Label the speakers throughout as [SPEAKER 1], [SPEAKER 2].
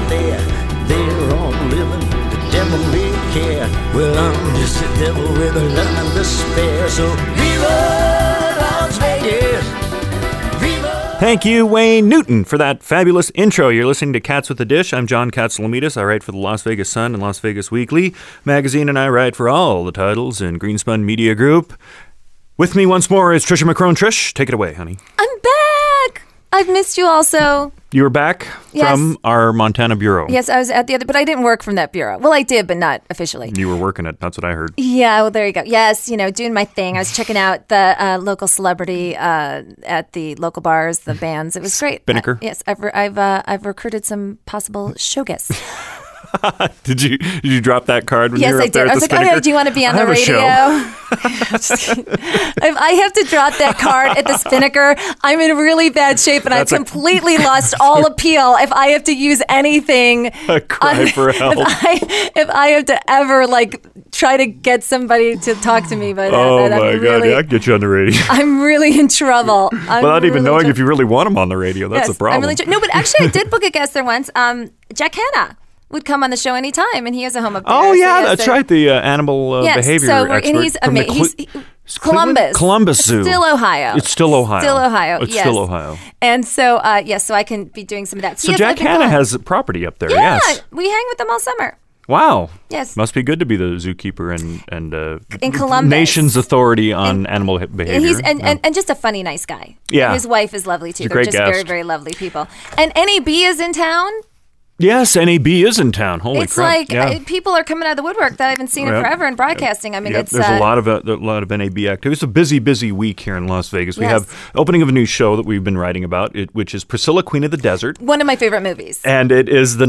[SPEAKER 1] there. They're all living the devil may care. Well, I'm just a devil with a love and despair. So Viva Las Vegas! Viva!
[SPEAKER 2] Thank you, Wayne Newton, for that fabulous intro. You're listening to Cats with a Dish. I'm John Katsilometes. I write for the Las Vegas Sun and Las Vegas Weekly magazine, and I write for all the titles in Greenspun Media Group. With me once more is Trisha McCrone. Trish, take it away, honey.
[SPEAKER 3] I'm back! I've missed you also.
[SPEAKER 2] You were back from our Montana bureau.
[SPEAKER 3] Yes, I was at the other, but I didn't work from that bureau. Well, I did, but not officially.
[SPEAKER 2] You were working it. That's what I heard.
[SPEAKER 3] Yeah, well, there you go. Yes, doing my thing. I was checking out the local celebrity at the local bars, the bands. It was great.
[SPEAKER 2] Spinnaker?
[SPEAKER 3] Yes, I've recruited some possible show guests.
[SPEAKER 2] Did you drop that card when
[SPEAKER 3] yes,
[SPEAKER 2] you were up there
[SPEAKER 3] at the
[SPEAKER 2] Spinnaker?
[SPEAKER 3] I was like, oh, do you want to be on the radio? If I have to drop that card at the Spinnaker, I'm in really bad shape, and I've completely lost all appeal if I have to use anything.
[SPEAKER 2] A cry for help.
[SPEAKER 3] If I have to ever try to get somebody to talk to me, but
[SPEAKER 2] oh my God, yeah, I can get you on the radio.
[SPEAKER 3] I'm really in trouble.
[SPEAKER 2] Without even knowing if you really want them on the radio. That's the problem.
[SPEAKER 3] I'm really no, but actually, I did book a guest there once. Jack Hanna would come on the show anytime, and he has a home up there.
[SPEAKER 2] Oh, yeah, that's right. The animal behavior expert.
[SPEAKER 3] And he's amazing. He's Columbus
[SPEAKER 2] Zoo.
[SPEAKER 3] Still Ohio.
[SPEAKER 2] It's still Ohio.
[SPEAKER 3] Still Ohio.
[SPEAKER 2] It's still Ohio.
[SPEAKER 3] And so, so I can be doing some of that.
[SPEAKER 2] So Jack Hanna has property up there,
[SPEAKER 3] yeah,
[SPEAKER 2] yes.
[SPEAKER 3] We hang with them all summer.
[SPEAKER 2] Wow.
[SPEAKER 3] Yes.
[SPEAKER 2] Must be good to be the zookeeper and
[SPEAKER 3] in Columbus.
[SPEAKER 2] Nation's authority on animal behavior.
[SPEAKER 3] And just a funny, nice guy.
[SPEAKER 2] Yeah.
[SPEAKER 3] And his wife is lovely, too.
[SPEAKER 2] They're
[SPEAKER 3] just
[SPEAKER 2] guest.
[SPEAKER 3] very, very lovely people. And NAB is in town.
[SPEAKER 2] Yes, NAB is in town. Holy crap!
[SPEAKER 3] It's like people are coming out of the woodwork that I haven't seen in forever in broadcasting. I mean, it's
[SPEAKER 2] there's a lot of NAB activity. It's a busy week here in Las Vegas. We have opening of a new show that we've been writing about, which is Priscilla, Queen of the Desert.
[SPEAKER 3] One of my favorite movies.
[SPEAKER 2] And it is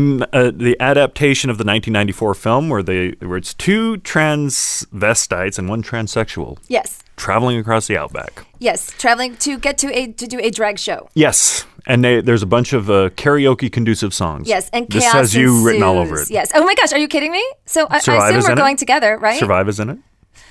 [SPEAKER 2] the adaptation of the 1994 film where it's two transvestites and one transsexual.
[SPEAKER 3] Yes.
[SPEAKER 2] Traveling across the outback.
[SPEAKER 3] Yes, traveling to do a drag show.
[SPEAKER 2] Yes, and there's a bunch of karaoke conducive songs.
[SPEAKER 3] Yes, and
[SPEAKER 2] this
[SPEAKER 3] chaos
[SPEAKER 2] has you
[SPEAKER 3] ensues.
[SPEAKER 2] written all over it.
[SPEAKER 3] Yes. Oh my gosh, are you kidding me? So I assume we're going together, right?
[SPEAKER 2] Survive is in it.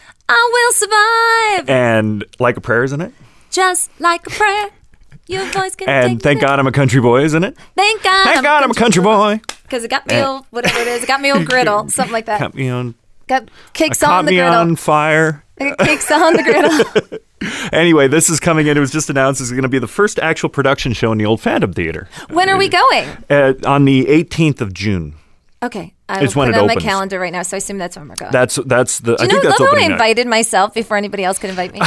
[SPEAKER 3] I will survive.
[SPEAKER 2] And Like a Prayer is in it.
[SPEAKER 3] Just like a prayer. Your voice can
[SPEAKER 2] and Thank God I'm a Country Boy is in it.
[SPEAKER 3] Thank God
[SPEAKER 2] I'm a country boy.
[SPEAKER 3] Because it got me old, whatever it is. It got me old griddle, something like that.
[SPEAKER 2] Got me on.
[SPEAKER 3] Got cakes on the griddle.
[SPEAKER 2] Caught me on fire.
[SPEAKER 3] Cakes on the griddle.
[SPEAKER 2] Anyway, this is coming in. It was just announced it's going to be the first actual production show in the old Phantom Theater.
[SPEAKER 3] When are we going?
[SPEAKER 2] On the 18th of June.
[SPEAKER 3] Okay. I will put it on my calendar right now, so I assume that's when we're going.
[SPEAKER 2] That's the.
[SPEAKER 3] I think that's opening night. I invited myself before anybody else could invite me.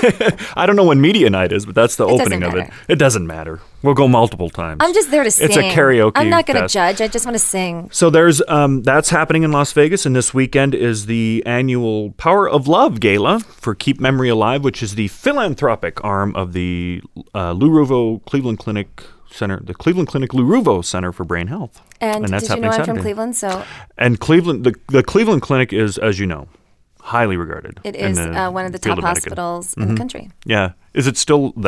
[SPEAKER 2] I don't know when media night is, but that's the opening of it. It doesn't matter. We'll go multiple times.
[SPEAKER 3] I'm just there to sing.
[SPEAKER 2] It's a karaoke
[SPEAKER 3] I'm not going to
[SPEAKER 2] fest.
[SPEAKER 3] judge. I just want to sing.
[SPEAKER 2] So there's that's happening in Las Vegas, and this weekend is the annual Power of Love Gala for Keep Memory Alive, which is the philanthropic arm of the Lou Ruvo Cleveland Clinic Center, the Cleveland Clinic Lou Ruvo Center for Brain Health.
[SPEAKER 3] And
[SPEAKER 2] that's
[SPEAKER 3] did you know I'm
[SPEAKER 2] Saturday.
[SPEAKER 3] from Cleveland?
[SPEAKER 2] And Cleveland, the Cleveland Clinic is, as you know, highly regarded.
[SPEAKER 3] It is one of the top hospitals in the country.
[SPEAKER 2] Yeah. Is that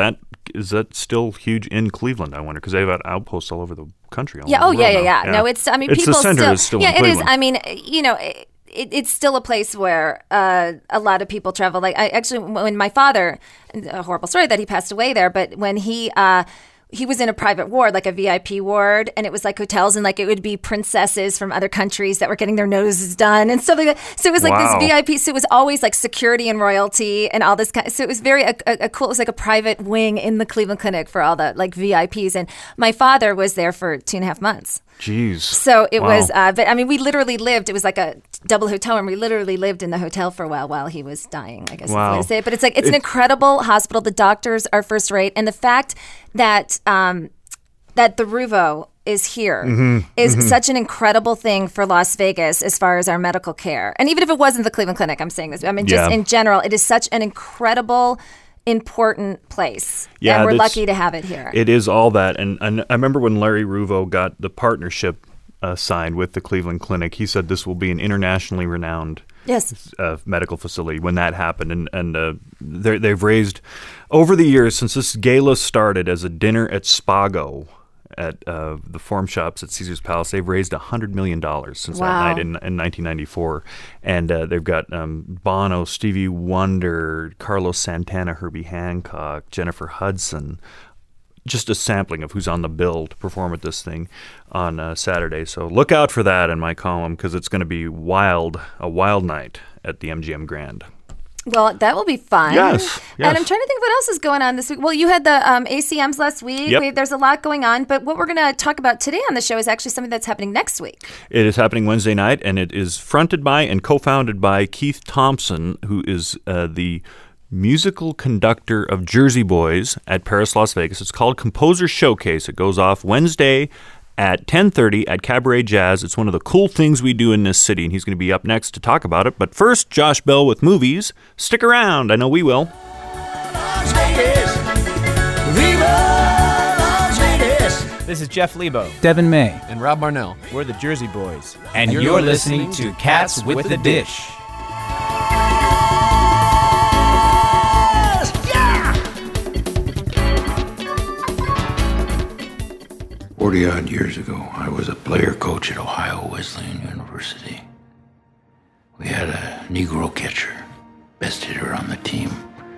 [SPEAKER 2] still huge in Cleveland, I wonder? Because they've got outposts all over the country.
[SPEAKER 3] Yeah. Oh, yeah. No, it's, I mean,
[SPEAKER 2] it's
[SPEAKER 3] people
[SPEAKER 2] the center
[SPEAKER 3] still.
[SPEAKER 2] is still
[SPEAKER 3] yeah,
[SPEAKER 2] in Cleveland.
[SPEAKER 3] it is. I mean, it's still a place where a lot of people travel. Like, when my father, a horrible story that he passed away there, but when he was in a private ward, like a VIP ward, and it was like hotels, and like it would be princesses from other countries that were getting their noses done and stuff like that. So it was like this VIP. So it was always like security and royalty and all this kind. So it was very a cool. It was like a private wing in the Cleveland Clinic for all the like VIPs. And my father was there for 2.5 months.
[SPEAKER 2] Jeez.
[SPEAKER 3] So it was, but I mean, we literally lived, it was like a double hotel, and we literally lived in the hotel for a while he was dying, I guess is the way to say it. But it's like, it's an incredible hospital. The doctors are first rate. And the fact that, that the Ruvo is here is such an incredible thing for Las Vegas as far as our medical care. And even if it wasn't the Cleveland Clinic, I'm saying this, I mean, just in general, it is such an incredible important place.
[SPEAKER 2] Yeah,
[SPEAKER 3] and we're lucky to have it here.
[SPEAKER 2] It is all that. And I remember when Larry Ruvo got the partnership signed with the Cleveland Clinic, he said this will be an internationally renowned medical facility when that happened. And they've raised, over the years, since this gala started as a dinner at Spago, at the Forum Shops at Caesar's Palace, they've raised $100 million since that night in 1994. And they've got Bono, Stevie Wonder, Carlos Santana, Herbie Hancock, Jennifer Hudson, just a sampling of who's on the bill to perform at this thing on Saturday. So look out for that in my column because it's going to be a wild night at the MGM Grand.
[SPEAKER 3] Well, that will be fun.
[SPEAKER 2] Yes.
[SPEAKER 3] And I'm trying to think of what else is going on this week. Well, you had the ACMs last week.
[SPEAKER 2] Yep.
[SPEAKER 3] There's a lot going on. But what we're going to talk about today on the show is actually something that's happening next week.
[SPEAKER 2] It is happening Wednesday night, and it is fronted by and co-founded by Keith Thompson, who is the musical conductor of Jersey Boys at Paris, Las Vegas. It's called Composer Showcase. It goes off Wednesday at 10:30 at Cabaret Jazz. It's one of the cool things we do in this city, and he's going to be up next to talk about it. But first, Josh Bell with movies. Stick around. I know we will.
[SPEAKER 1] Las Vegas. Viva Las Vegas.
[SPEAKER 4] This is Jeff Lebo,
[SPEAKER 5] Devin May,
[SPEAKER 4] and Rob Marnell. We're the Jersey Boys.
[SPEAKER 5] And you're listening to Cats with the Dish.
[SPEAKER 1] Yeah!
[SPEAKER 6] 40-odd years ago, I was a player coach at Ohio Wesleyan University. We had a Negro catcher, best hitter on the team.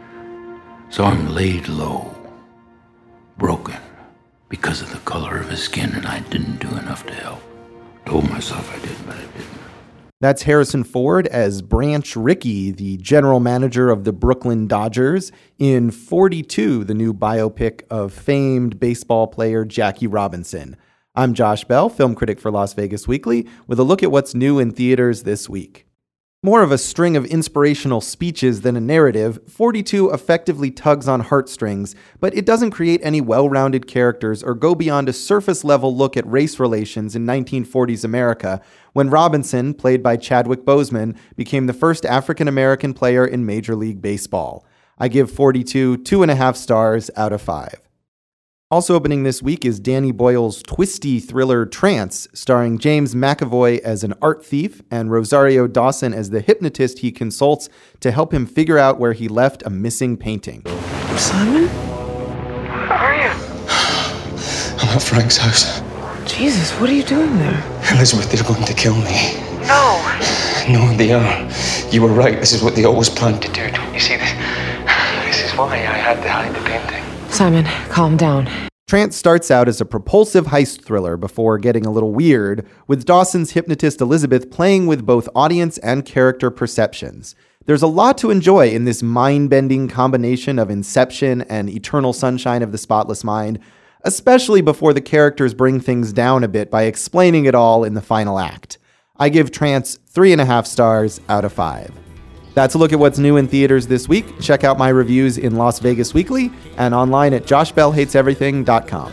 [SPEAKER 6] So I'm laid low, broken, because of the color of his skin, and I didn't do enough to help. Told myself I did, but I didn't.
[SPEAKER 7] That's Harrison Ford as Branch Rickey, the general manager of the Brooklyn Dodgers, in 42, the new biopic of famed baseball player Jackie Robinson. I'm Josh Bell, film critic for Las Vegas Weekly, with a look at what's new in theaters this week. More of a string of inspirational speeches than a narrative, 42 effectively tugs on heartstrings, but it doesn't create any well-rounded characters or go beyond a surface-level look at race relations in 1940s America, when Robinson, played by Chadwick Boseman, became the first African-American player in Major League Baseball. I give 42 2.5 stars out of 5. Also opening this week is Danny Boyle's twisty thriller Trance, starring James McAvoy as an art thief and Rosario Dawson as the hypnotist he consults to help him figure out where he left a missing painting.
[SPEAKER 8] Simon? Where are you?
[SPEAKER 9] I'm at Frank's house.
[SPEAKER 8] Jesus, what are you doing there?
[SPEAKER 9] Elizabeth, they're going to kill me.
[SPEAKER 8] No.
[SPEAKER 9] No, they are. You were right. This is what they always planned to do. Don't you see this? This is why I had to hide the painting.
[SPEAKER 8] Simon, calm down.
[SPEAKER 7] Trance starts out as a propulsive heist thriller before getting a little weird, with Dawson's hypnotist Elizabeth playing with both audience and character perceptions. There's a lot to enjoy in this mind-bending combination of Inception and Eternal Sunshine of the Spotless Mind, especially before the characters bring things down a bit by explaining it all in the final act. I give Trance 3.5 stars out of 5. That's a look at what's new in theaters this week. Check out my reviews in Las Vegas Weekly and online at joshbellhateseverything.com.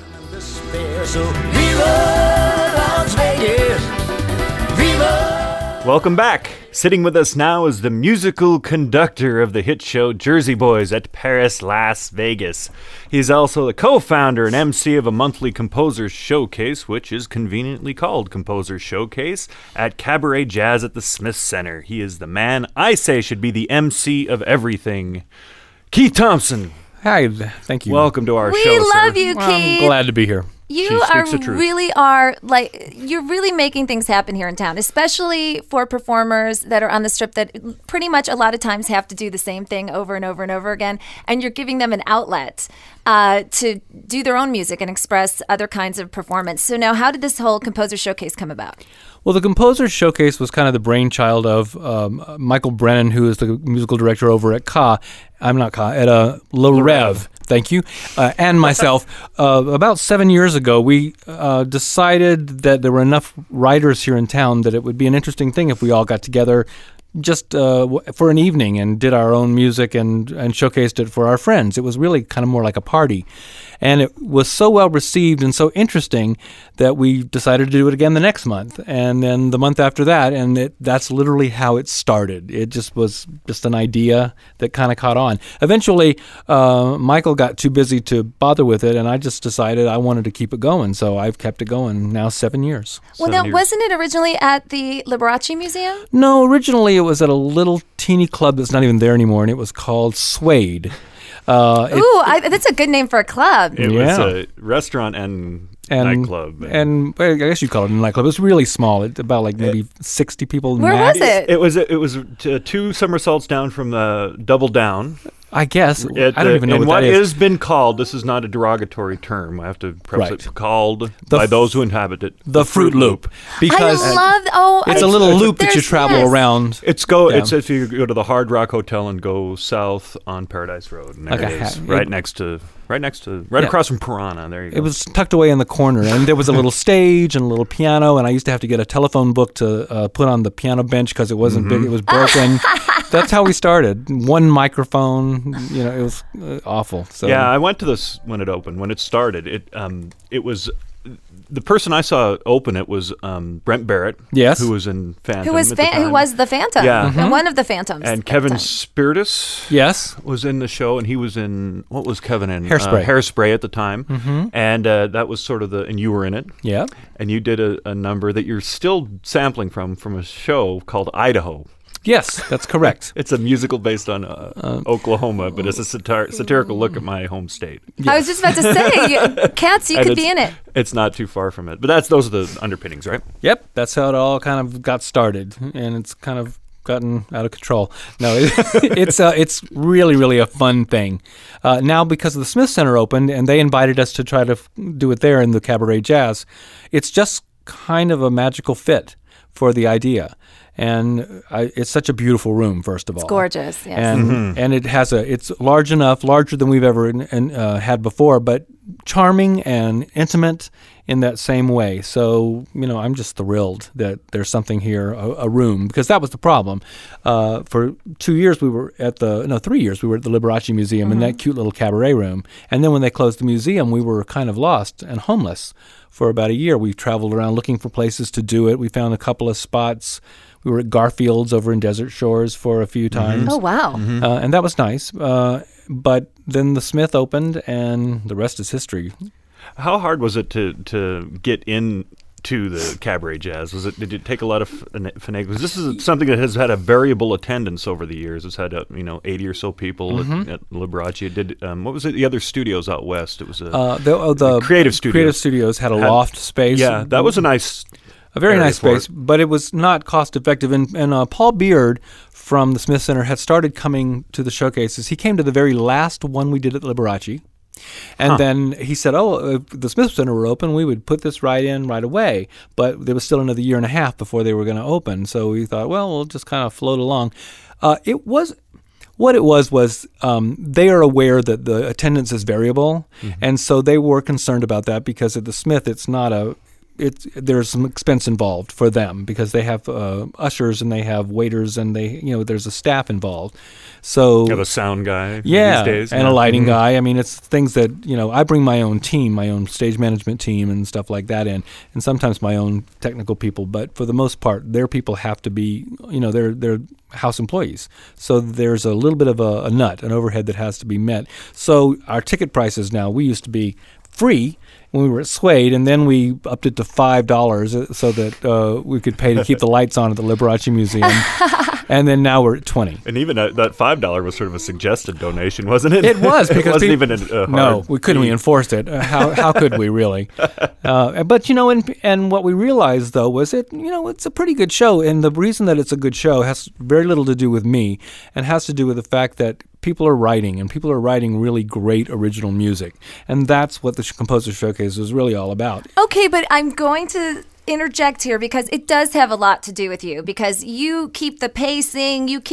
[SPEAKER 2] Welcome back. Sitting with us now is the musical conductor of the hit show Jersey Boys at Paris, Las Vegas. He's also the co-founder and MC of a monthly composer showcase, which is conveniently called Composer Showcase, at Cabaret Jazz at the Smith Center. He is the man I say should be the MC of everything. Keith Thompson.
[SPEAKER 5] Hi, thank you.
[SPEAKER 2] Welcome to our show,
[SPEAKER 3] We love
[SPEAKER 2] sir.
[SPEAKER 3] you, Keith.
[SPEAKER 5] I'm glad to be here.
[SPEAKER 3] You you're really making things happen here in town, especially for performers that are on the Strip that pretty much a lot of times have to do the same thing over and over and over again. And you're giving them an outlet to do their own music and express other kinds of performance. So now, how did this whole Composer Showcase come about?
[SPEAKER 5] Well, the Composer Showcase was kind of the brainchild of Michael Brennan, who is the musical director over at Le Rev. Thank you. And myself. About 7 years ago, we decided that there were enough writers here in town that it would be an interesting thing if we all got together just for an evening and did our own music and showcased it for our friends. It was really kind of more like a party. And it was so well received and so interesting that we decided to do it again the next month. And then the month after that, and that's literally how it started. It just was just an idea that kind of caught on. Eventually, Michael got too busy to bother with it, and I just decided I wanted to keep it going. So I've kept it going now 7 years.
[SPEAKER 3] Well, now, wasn't it originally at the Liberace Museum?
[SPEAKER 5] No, originally it was at a little teeny club that's not even there anymore, and it was called Suede.
[SPEAKER 3] That's a good name for a club.
[SPEAKER 2] It was a restaurant and nightclub.
[SPEAKER 5] And I guess you'd call it a nightclub. It was really small. It's about maybe 60 people.
[SPEAKER 3] Where
[SPEAKER 5] max.
[SPEAKER 3] was it?
[SPEAKER 2] It was 2 somersaults down from the Double Down.
[SPEAKER 5] I guess. I don't even know what that
[SPEAKER 2] is.
[SPEAKER 5] is.
[SPEAKER 2] Has been called, this is not a derogatory term, I have to preface it, called by those who inhabit it,
[SPEAKER 5] the Fruit Loop. Because it's a little loop that you travel around.
[SPEAKER 2] It's if you go to the Hard Rock Hotel and go south on Paradise Road, and there it is, right across from Piranha. There you go.
[SPEAKER 5] It was tucked away in the corner, and there was a little stage and a little piano, and I used to have to get a telephone book to put on the piano bench because it wasn't big; it was broken. That's how we started. One microphone, it was awful. So
[SPEAKER 2] yeah, I went to this when it opened. When it started, it was. The person I saw open it was Brent Barrett, who was in Phantom.
[SPEAKER 3] Who was the Phantom?
[SPEAKER 2] Yeah,
[SPEAKER 3] and one of the Phantoms.
[SPEAKER 2] And Kevin Spiritus, was in the show, and he was in what was Kevin in? Hairspray at the time, and that was sort of and you were in it, and you did a number that you're still sampling from a show called Idaho.
[SPEAKER 5] Yes, that's correct.
[SPEAKER 2] It's a musical based on Oklahoma, but it's a satirical look at my home state.
[SPEAKER 3] Yes. I was just about to say, Cats, you could be in it.
[SPEAKER 2] It's not too far from it. But those are the underpinnings, right?
[SPEAKER 5] Yep, that's how it all kind of got started, and it's kind of gotten out of control. No, it's really, really a fun thing. Now, because the Smith Center opened, and they invited us to try to do it there in the Cabaret Jazz, it's just kind of a magical fit for the idea. And it's such a beautiful room, first of all.
[SPEAKER 3] It's gorgeous, yes.
[SPEAKER 5] And it has it's large enough, larger than we've ever had before, but charming and intimate in that same way. So, I'm just thrilled that there's something here, a room, because that was the problem. For 2 years, 3 years, we were at the Liberace Museum in that cute little cabaret room. And then when they closed the museum, we were kind of lost and homeless for about a year. We traveled around looking for places to do it. We found a couple of spots. We were at Garfield's over in Desert Shores for a few times.
[SPEAKER 3] Oh, wow.
[SPEAKER 5] And that was nice. But then the Smith opened, and the rest is history.
[SPEAKER 2] How hard was it to get into the Cabaret Jazz? Did it take a lot of finagling? This is something that has had a variable attendance over the years. It's had 80 or so people at Liberace. It did what was it? The other studios out west. It was the Creative Studios.
[SPEAKER 5] Creative Studios had a loft space.
[SPEAKER 2] Yeah, that was a nice.
[SPEAKER 5] A very nice space, but it was not cost effective. And Paul Beard from the Smith Center had started coming to the showcases. He came to the very last one we did at Liberace. And then he said, if the Smith Center were open, we would put this right in right away. But there was still another year and a half before they were going to open. So we thought, we'll just kind of float along. What it was they are aware that the attendance is variable. And so they were concerned about that because at the Smith, it's not there's some expense involved for them because they have ushers and they have waiters and there's a staff involved. So
[SPEAKER 2] you have a sound guy these days.
[SPEAKER 5] And a lighting guy. I mean, it's things that, I bring my own team, my own stage management team and stuff like that in, and sometimes my own technical people. But for the most part, their people have to be, they're house employees. So there's a little bit of an overhead that has to be met. So our ticket prices now, we used to be free when we were at Suede, and then we upped it to $5 so that we could pay to keep the lights on at the Liberace Museum. And then now we're at $20.
[SPEAKER 2] And even that $5 was sort of a suggested donation, wasn't it?
[SPEAKER 5] It was because
[SPEAKER 2] it wasn't even a hard
[SPEAKER 5] no, we couldn't. We enforced it. How could we really? But and what we realized though was it's a pretty good show, and the reason that it's a good show has very little to do with me, and has to do with the fact that people are writing really great original music, and that's what the Composer Showcase is really all about.
[SPEAKER 3] Okay, but I'm going to interject here because it does have a lot to do with you because you keep the pacing, you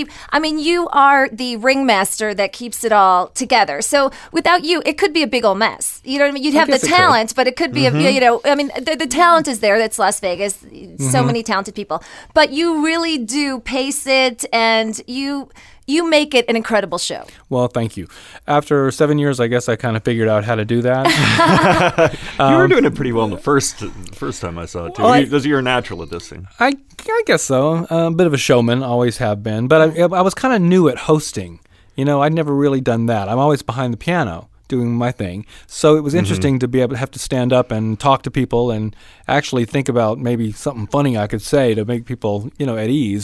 [SPEAKER 3] are the ringmaster that keeps it all together. So without you, it could be a big old mess. You know what I mean? You'd have the talent, but it could be, the talent is there. That's Las Vegas. So many talented people. But you really do pace it and you make it an incredible show.
[SPEAKER 5] Well, thank you. After 7 years, I guess I kind of figured out how to do that.
[SPEAKER 2] You were doing it pretty well in the first time I saw it, too. You're a natural at this thing.
[SPEAKER 5] I guess so. A bit of a showman, always have been. But I was kind of new at hosting. I'd never really done that. I'm always behind the piano doing my thing. So it was interesting to be able to have to stand up and talk to people and actually think about maybe something funny I could say to make people, at ease.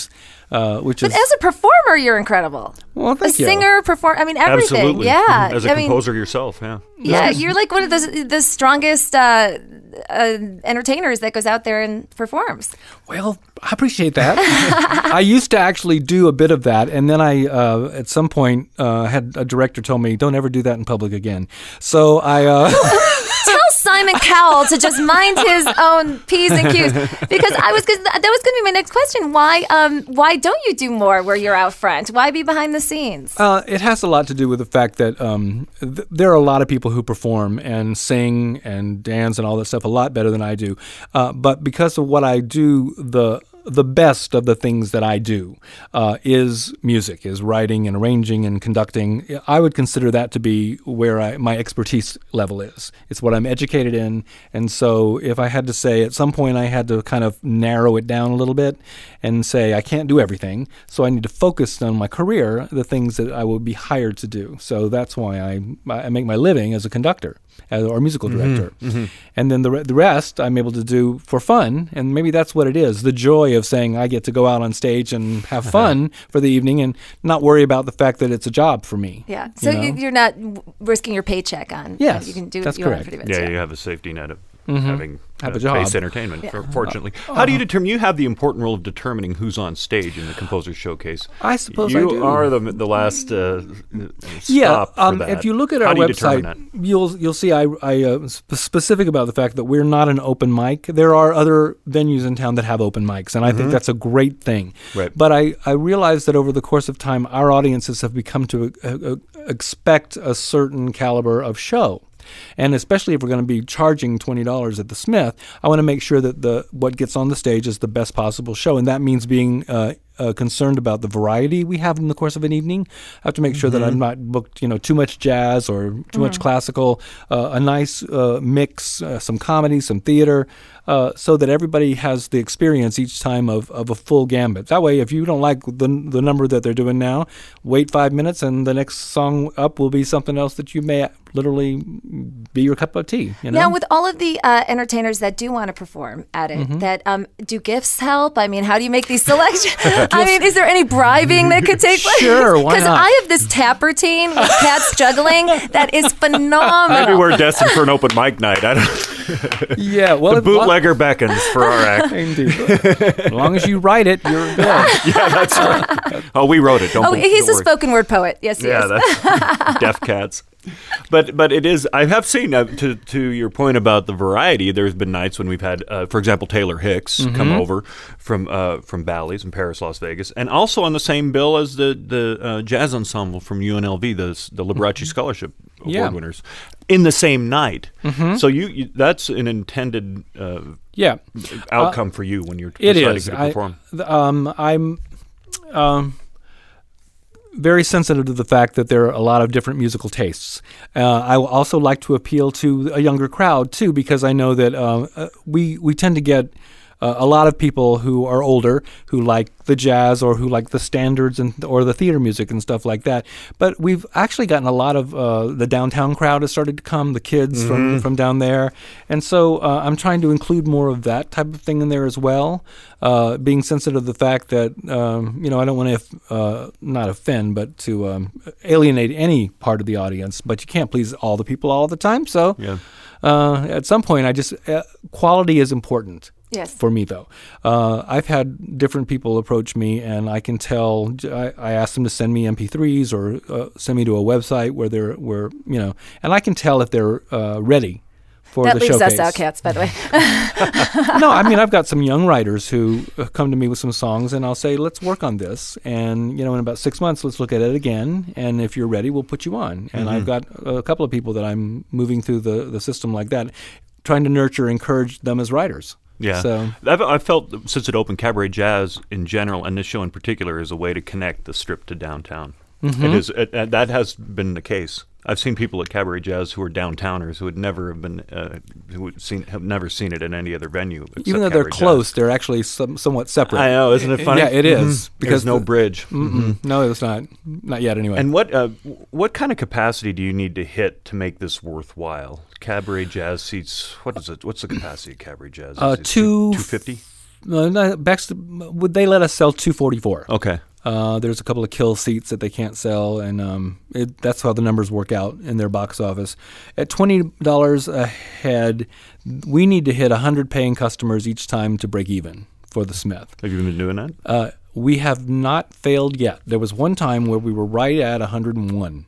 [SPEAKER 5] Which
[SPEAKER 3] but
[SPEAKER 5] is
[SPEAKER 3] as a performer, you're incredible.
[SPEAKER 5] Well, thank you.
[SPEAKER 3] A singer, performer. I mean, everything.
[SPEAKER 2] Absolutely.
[SPEAKER 3] Yeah.
[SPEAKER 2] As a composer yourself, yeah.
[SPEAKER 3] Yeah, you're like one of the strongest entertainers that goes out there and performs.
[SPEAKER 5] Well, I appreciate that. I used to actually do a bit of that, and then I, at some point, had a director tell me, "Don't ever do that in public again." So I
[SPEAKER 3] tell Simon Cowell to just mind his own P's and Q's, because that was going to be my next question. Why don't you do more where you're out front? Why be behind the scenes?
[SPEAKER 5] It has a lot to do with the fact that there are a lot of people who perform and sing and dance and all that stuff a lot better than I do. But because of what I do, the best of the things that I do is music, is writing and arranging and conducting. I would consider that to be where my expertise level is. It's what I'm educated in. And so if I had to say at some point I had to kind of narrow it down a little bit and say I can't do everything, so I need to focus on my career, the things that I will be hired to do. So that's why I make my living as a conductor or musical director. Mm-hmm. And then the rest I'm able to do for fun, and maybe that's what it is, the joy of saying I get to go out on stage and have fun for the evening and not worry about the fact that it's a job for me.
[SPEAKER 3] Yeah, so you're not risking your paycheck on.
[SPEAKER 5] Yes,
[SPEAKER 3] you can do
[SPEAKER 5] that's
[SPEAKER 3] what
[SPEAKER 5] correct.
[SPEAKER 3] You want pretty much.
[SPEAKER 2] Yeah, you have a safety net of having
[SPEAKER 5] a job.
[SPEAKER 2] base entertainment, fortunately. How do you determine? You have the important role of determining who's on stage in the Composer's Showcase.
[SPEAKER 5] I suppose I do.
[SPEAKER 2] You are the last
[SPEAKER 5] yeah,
[SPEAKER 2] stop for that.
[SPEAKER 5] If you look at our website, you'll see I specific about the fact that we're not an open mic. There are other venues in town that have open mics, and I think that's a great thing.
[SPEAKER 2] Right.
[SPEAKER 5] But I realize that over the course of time, our audiences have become to expect a certain caliber of show. And especially if we're going to be charging $20 at the Smith, I want to make sure that what gets on the stage is the best possible show. And that means being concerned about the variety we have in the course of an evening. I have to make sure that I'm not booked, too much jazz or too much classical, a nice mix, some comedy, some theater, so that everybody has the experience each time of a full gambit. That way, if you don't like the number that they're doing now, wait 5 minutes and the next song up will be something else that you may literally be your cup of tea.
[SPEAKER 3] Now, with all of the entertainers that do want to perform at it, that do gifts help? I mean, how do you make these selections? I mean, is there any bribing that could take place?
[SPEAKER 5] Sure, why not?
[SPEAKER 3] Because I have this tap routine with cats juggling that is phenomenal.
[SPEAKER 2] Maybe we're destined for an open mic night. I don't.
[SPEAKER 5] Yeah, well,
[SPEAKER 2] the bootlegger beckons for our act.
[SPEAKER 5] Indeed. As long as you write it, you're good.
[SPEAKER 2] Yeah, that's right. Oh, we wrote it.
[SPEAKER 3] He's a spoken word poet. Yes, he is.
[SPEAKER 2] Yeah, that's deaf cats. But it is. I have seen to your point about the variety. There's been nights when we've had, for example, Taylor Hicks come over from Bally's in Paris, Las Vegas, and also on the same bill as the jazz ensemble from UNLV, the Liberace Scholarship Award winners, in the same night. So you that's an intended outcome for you when you're deciding to perform.
[SPEAKER 5] I'm very sensitive to the fact that there are a lot of different musical tastes. I will also like to appeal to a younger crowd too, because I know that we tend to get a lot of people who are older who like the jazz or who like the standards or the theater music and stuff like that. But we've actually gotten a lot of the downtown crowd has started to come, the kids from down there. And so I'm trying to include more of that type of thing in there as well, being sensitive to the fact that, I don't want to not offend, but to alienate any part of the audience. But you can't please all the people all the time. So at some point, quality is important.
[SPEAKER 3] Yes.
[SPEAKER 5] For me, though. I've had different people approach me, and I can tell, I ask them to send me MP3s or send me to a website and I can tell if they're ready for the showcase.
[SPEAKER 3] That leaves us out, cats, by the way.
[SPEAKER 5] No, I mean, I've got some young writers who come to me with some songs, and I'll say, let's work on this. And, in about 6 months, let's look at it again. And if you're ready, we'll put you on. And I've got a couple of people that I'm moving through the system like that, trying to nurture, encourage them as writers.
[SPEAKER 2] Yeah,
[SPEAKER 5] so
[SPEAKER 2] I've felt since it opened, Cabaret Jazz in general, and this show in particular, is a way to connect the Strip to downtown. It is that has been the case. I've seen people at Cabaret Jazz who are downtowners who would never have been have never seen it in any other venue.
[SPEAKER 5] Even though they're close, they're actually somewhat separate.
[SPEAKER 2] I know, isn't it funny?
[SPEAKER 5] Yeah, it is
[SPEAKER 2] because no bridge.
[SPEAKER 5] No, it's not yet anyway.
[SPEAKER 2] And what kind of capacity do you need to hit to make this worthwhile? Cabaret Jazz seats. What is it? What's the capacity of Cabaret Jazz?
[SPEAKER 5] 250. They let us sell 244.
[SPEAKER 2] Okay.
[SPEAKER 5] There's a couple of kill seats that they can't sell, and that's how the numbers work out in their box office. At $20 a head, we need to hit 100 paying customers each time to break even for The Smith.
[SPEAKER 2] Have you been doing that?
[SPEAKER 5] We have not failed yet. There was one time where we were right at 101.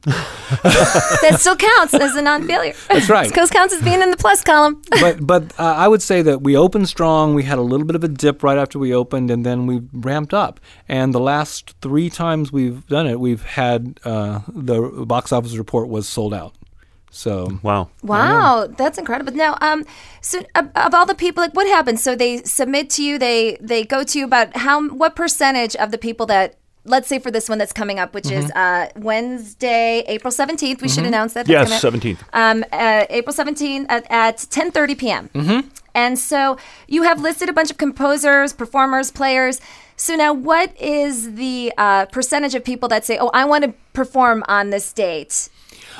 [SPEAKER 3] That still counts as a non-failure.
[SPEAKER 5] That's right.
[SPEAKER 3] Still counts as being in the plus column.
[SPEAKER 5] But I would say that we opened strong. We had a little bit of a dip right after we opened, and then we ramped up. And the last 3 times we've done it, we've had the box office report was sold out. So
[SPEAKER 2] wow,
[SPEAKER 3] that's incredible. Now, so of all the people, like, what happens? So they submit to you, they go to you about what percentage of the people that, let's say for this one that's coming up, which is Wednesday, April 17th. We should announce that.
[SPEAKER 2] Yes, 17th.
[SPEAKER 3] April 17th at 10:30 p.m. And so you have listed a bunch of composers, performers, players. So now, what is the percentage of people that say, "Oh, I want to perform on this date"?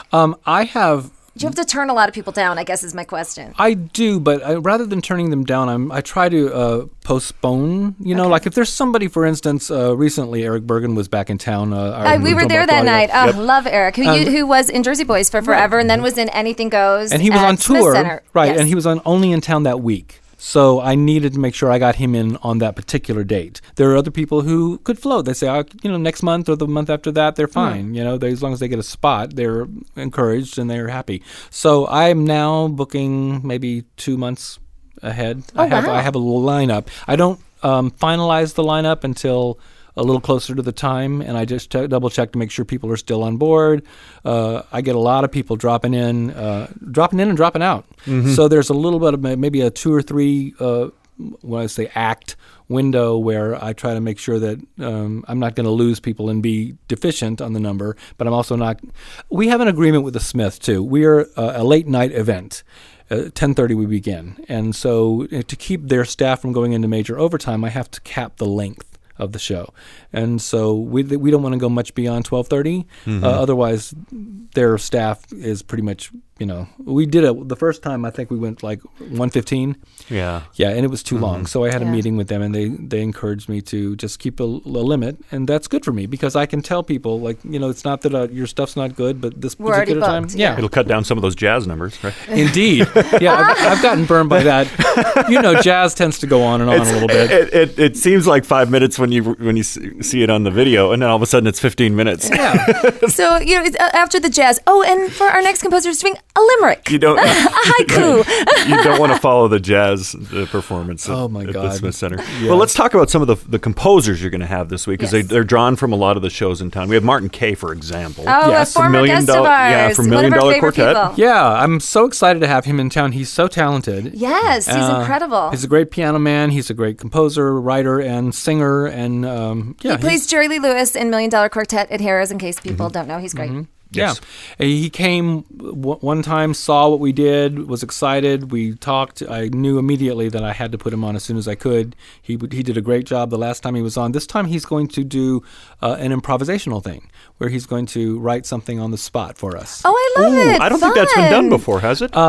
[SPEAKER 5] I have.
[SPEAKER 3] Do you have to turn a lot of people down, I guess is my question.
[SPEAKER 5] I do, but rather than turning them down, I try to postpone. Like if there's somebody, for instance, recently Eric Bergen was back in town.
[SPEAKER 3] We were there that night. Love Eric, who was in Jersey Boys for forever, and then was in Anything Goes.
[SPEAKER 5] And he was on tour, right?
[SPEAKER 3] Yes.
[SPEAKER 5] And he was only in town that week. So I needed to make sure I got him in on that particular date. There are other people who could float. They say, next month or the month after that, they're fine. As long as they get a spot, they're encouraged and they're happy. So I'm now booking maybe 2 months ahead. I have a lineup. I don't finalize the lineup until a little closer to the time, and I just double check to make sure people are still on board. I get a lot of people dropping in and dropping out. So there's a little bit of maybe a 2 or 3 when I say act window where I try to make sure that I'm not going to lose people and be deficient on the number, but I'm also not. We have an agreement with the Smith too. We are a late night event. 10:30 we begin, and so to keep their staff from going into major overtime, I have to cap the length of the show, and so we don't want to go much beyond 12:30. Otherwise, their staff is pretty much we did it the first time. I think we went like 1:15. Yeah, and it was too long. So I had a meeting with them, and they encouraged me to just keep a limit, and that's good for me because I can tell people it's not that your stuff's not good, but this particular time,
[SPEAKER 2] it'll cut down some of those jazz numbers, right?
[SPEAKER 5] Indeed, I've gotten burned by that. Jazz tends to go on and on a little bit.
[SPEAKER 2] It seems like 5 minutes when you see it on the video, and then all of a sudden it's 15 minutes.
[SPEAKER 5] Yeah.
[SPEAKER 3] So after the jazz. Oh, and for our next composer, doing a limerick.
[SPEAKER 2] You don't
[SPEAKER 3] a haiku.
[SPEAKER 2] You don't want to follow the jazz performance at the Smith Center. Yeah. Well, let's talk about some of the composers you're going to have this week, because they're drawn from a lot of the shows in town. We have Martin Kaye, for example.
[SPEAKER 3] Oh, a former guest of ours.
[SPEAKER 2] From $1 Million Quartet.
[SPEAKER 3] People.
[SPEAKER 5] Yeah, I'm so excited to have him in town. He's so talented.
[SPEAKER 3] Yes, he's incredible.
[SPEAKER 5] He's a great piano man. He's a great composer, writer, and singer. And
[SPEAKER 3] he plays Jerry Lee Lewis in $1 Million Quartet at Harrah's, in case people don't know. He's great.
[SPEAKER 2] Yes.
[SPEAKER 5] Yeah. He came one time, saw what we did, was excited. We talked. I knew immediately that I had to put him on as soon as I could. He did a great job the last time he was on. This time he's going to do an improvisational thing where he's going to write something on the spot for us.
[SPEAKER 3] Oh, I love it.
[SPEAKER 2] I don't think that's been done before, has it?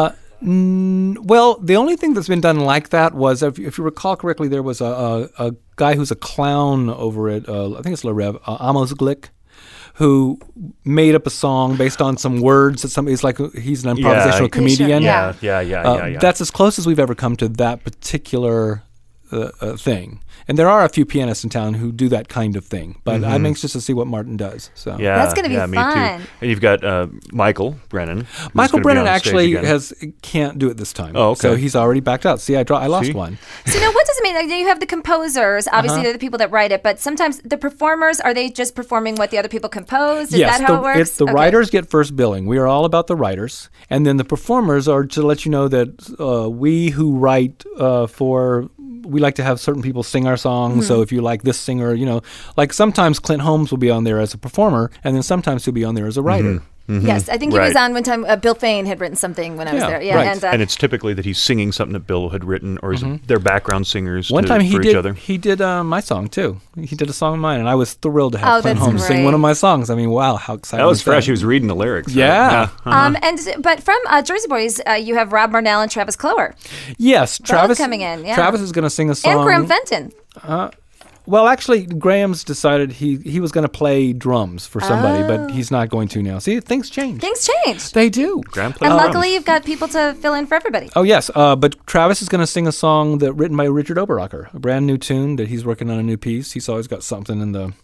[SPEAKER 5] Well, the only thing that's been done like that was, if you recall correctly, there was a guy who's a clown over at, I think it's Le Rev, Amos Glick, who made up a song based on some words that somebody's like, he's an improvisational comedian.
[SPEAKER 2] Yeah.
[SPEAKER 5] That's as close as we've ever come to that particular thing. And there are a few pianists in town who do that kind of thing, but I'm anxious to see what Martin does. So
[SPEAKER 3] that's going to be fun.
[SPEAKER 2] Me too. And you've got Michael Brennan.
[SPEAKER 5] Michael Brennan actually can't do it this time.
[SPEAKER 2] Oh, okay.
[SPEAKER 5] So he's already backed out. See, I lost one.
[SPEAKER 3] So now, what does it mean? Like, you have the composers. Obviously, they're the people that write it, but sometimes the performers, are they just performing what the other people composed? Is that how it works?
[SPEAKER 5] The writers get first billing. We are all about the writers, and then the performers are to let you know that we who write we like to have certain people sing our songs. So if you like this singer, like sometimes Clint Holmes will be on there as a performer, and then sometimes he'll be on there as a writer.
[SPEAKER 3] Yes, I think he was on one time. Bill Fain had written something when I was there. Yeah,
[SPEAKER 5] right.
[SPEAKER 3] and
[SPEAKER 2] it's typically that he's singing something that Bill had written, or is it they're background singers
[SPEAKER 5] One time
[SPEAKER 2] for each other.
[SPEAKER 5] He did my song too. He did a song of mine, and I was thrilled to have Clint
[SPEAKER 3] that's
[SPEAKER 5] Holmes sing
[SPEAKER 3] great.
[SPEAKER 5] one of my songs. I mean, wow, how exciting!
[SPEAKER 2] That was fresh. He was reading the lyrics.
[SPEAKER 5] Yeah.
[SPEAKER 3] But from Jersey Boys, you have Rob Marnell and Travis Clower.
[SPEAKER 5] Yes, Travis
[SPEAKER 3] coming in. Yeah.
[SPEAKER 5] Travis is going to sing a song.
[SPEAKER 3] And Graham Fenton.
[SPEAKER 5] Well, actually, Graham's decided he was going to play drums for somebody, but he's not going to now. See, things change.
[SPEAKER 3] Things change.
[SPEAKER 5] They do.
[SPEAKER 2] Graham plays
[SPEAKER 3] And
[SPEAKER 2] drums.
[SPEAKER 3] luckily, you've got people to fill in for everybody.
[SPEAKER 5] Oh, yes. But Travis is going to sing a song written by Richard Oberrocker, a brand new tune that he's working on a new piece. He's always got something in the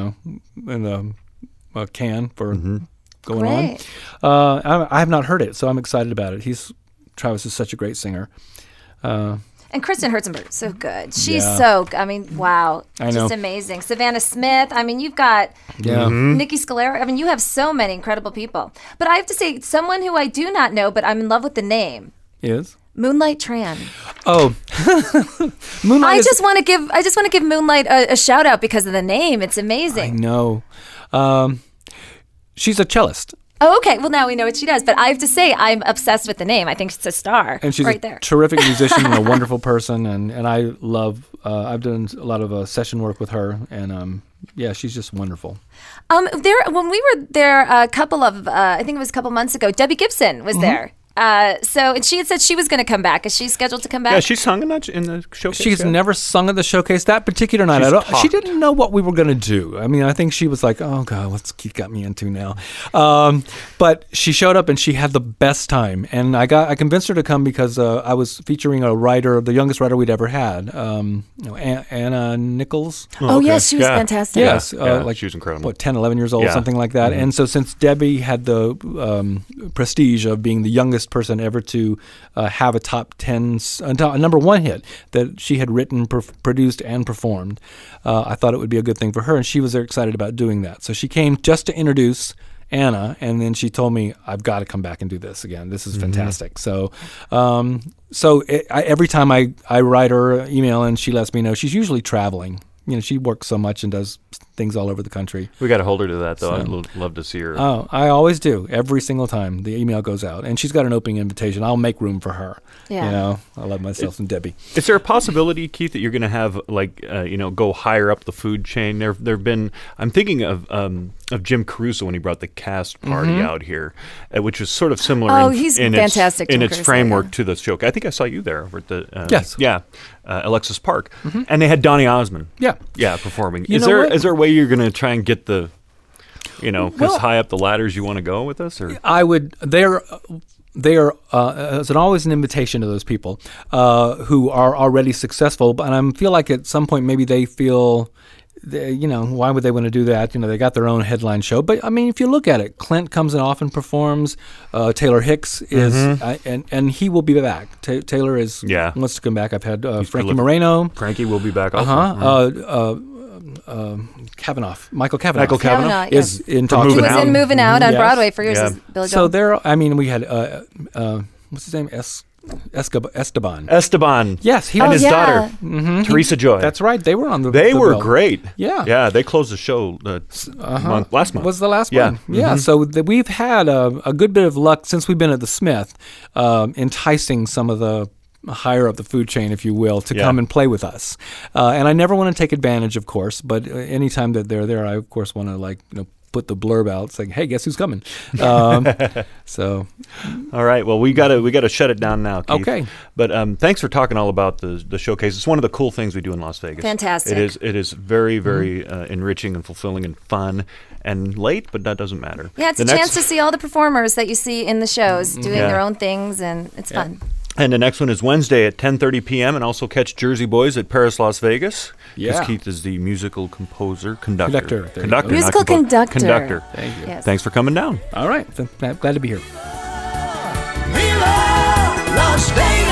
[SPEAKER 5] can for going on. I have not heard it, so I'm excited about it. Travis is such a great singer.
[SPEAKER 3] And Kristen Herzenberg, so good. She's
[SPEAKER 5] Yeah.
[SPEAKER 3] wow.
[SPEAKER 5] I know.
[SPEAKER 3] Just amazing. Savannah Smith. I mean, you've got Nikki Scalera. I mean, you have so many incredible people. But I have to say, someone who I do not know, but I'm in love with the name.
[SPEAKER 5] Is?
[SPEAKER 3] Moonlight Tran.
[SPEAKER 5] Oh, Moonlight.
[SPEAKER 3] I just want to give Moonlight a shout out because of the name. It's amazing.
[SPEAKER 5] I know. She's a cellist.
[SPEAKER 3] Oh, okay. Well, now we know what she does. But I have to say, I'm obsessed with the name. I think it's a star.
[SPEAKER 5] And she's
[SPEAKER 3] right
[SPEAKER 5] a
[SPEAKER 3] there.
[SPEAKER 5] terrific musician and a wonderful person. And I love, I've done a lot of session work with her. And she's just wonderful.
[SPEAKER 3] When we were there a couple of, I think it was a couple months ago, Debbie Gibson was there. And she had said she was going to come back. Is she scheduled to come back?
[SPEAKER 2] Yeah, she sung in the showcase.
[SPEAKER 5] She's never sung at the showcase that particular night. She didn't know what we were going to do. I mean, I think she was like, "Oh God, what's Keith got me into now?" But she showed up and she had the best time. And I convinced her to come because I was featuring a writer, the youngest writer we'd ever had, Anna Nichols.
[SPEAKER 3] Oh yes, she was fantastic.
[SPEAKER 5] Yes,
[SPEAKER 2] like she was incredible.
[SPEAKER 5] 10, 11 years old, something like that. And so since Debbie had the prestige of being the youngest person ever to have a top 10, a number one hit that she had written, produced, and performed, I thought it would be a good thing for her, and she was very excited about doing that. So she came just to introduce Anna, and then she told me, I've got to come back and do this again. This is fantastic. So every time I write her an email and she lets me know, she's usually traveling. You know, she works so much and does things all over the country.
[SPEAKER 2] We got to hold her to that, though. I'd love to see her.
[SPEAKER 5] Oh, I always do. Every single time the email goes out. And she's got an open invitation. I'll make room for her.
[SPEAKER 3] Yeah.
[SPEAKER 5] You know, I love myself and Debbie.
[SPEAKER 2] Is there a possibility, Keith, that you're going to have, go higher up the food chain? There've been, I'm thinking of Jim Caruso when he brought the cast party out here, which was sort of similar
[SPEAKER 3] he's
[SPEAKER 2] in
[SPEAKER 3] fantastic,
[SPEAKER 2] its
[SPEAKER 3] Jim Caruso,
[SPEAKER 2] framework to the show. I think I saw you there over at the
[SPEAKER 5] Yes.
[SPEAKER 2] Alexis Park. And they had Donny Osmond.
[SPEAKER 5] Yeah.
[SPEAKER 2] Performing.
[SPEAKER 5] You
[SPEAKER 2] Is
[SPEAKER 5] know
[SPEAKER 2] there a way you're going to try and get the, as high up the ladders you want to go with us? Or
[SPEAKER 5] I would. They are it's always an invitation to those people who are already successful, and I feel like at some point maybe they feel, why would they want to do that? They got their own headline show. But I mean, if you look at it, Clint comes and often performs. Taylor Hicks is, and he will be back. Taylor wants to come back. I've had Frankie Moreno.
[SPEAKER 2] Frankie will be back also.
[SPEAKER 5] Kavanaugh, Michael Kavanaugh.
[SPEAKER 3] Is
[SPEAKER 5] in
[SPEAKER 3] talks. He was in Moving Out on Broadway for years. As Billy
[SPEAKER 5] so there, I mean, we had what's his name? Esteban. Yes, he
[SPEAKER 2] and
[SPEAKER 5] was
[SPEAKER 2] his daughter, Teresa Joy.
[SPEAKER 5] That's right. They were on the.
[SPEAKER 2] They were
[SPEAKER 5] bill.
[SPEAKER 2] great.
[SPEAKER 5] Yeah.
[SPEAKER 2] They closed the show last month.
[SPEAKER 5] Was the last one? Yeah. So we've had a good bit of luck since we've been at the Smith, enticing some of the higher up the food chain, if you will, to come and play with us. And I never want to take advantage, of course, but anytime that they're there, I of course want to put the blurb out saying, "Hey, guess who's coming?" So,
[SPEAKER 2] all right. Well, we gotta shut it down now, Keith.
[SPEAKER 5] Okay.
[SPEAKER 2] But thanks for talking all about the showcase. It's one of the cool things we do in Las Vegas.
[SPEAKER 3] Fantastic.
[SPEAKER 2] It is very, very enriching and fulfilling and fun and late, but that doesn't matter.
[SPEAKER 3] Yeah, it's a chance to see all the performers that you see in the shows doing their own things, and it's fun.
[SPEAKER 2] And the next one is Wednesday at 10:30 p.m. and also catch Jersey Boys at Paris, Las Vegas.
[SPEAKER 5] Yeah.
[SPEAKER 2] Because Keith is the musical conductor.
[SPEAKER 3] Musical conductor.
[SPEAKER 5] Thank you.
[SPEAKER 3] Yes.
[SPEAKER 2] Thanks for coming down.
[SPEAKER 5] All right. Glad to be here.
[SPEAKER 1] Viva Las Vegas!